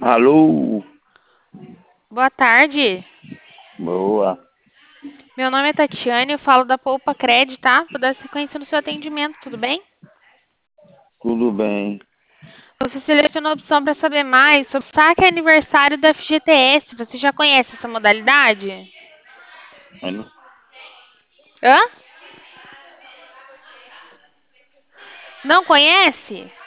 Alô? Boa tarde. Boa. Meu nome é Tatiane, eu falo da Poupa Cred, tá? Vou dar sequência no seu atendimento, tudo bem? Tudo bem? Você selecionou a opção para saber mais sobre o saque aniversário da FGTS. Você já conhece essa modalidade? Mas não- Hã? Não conhece?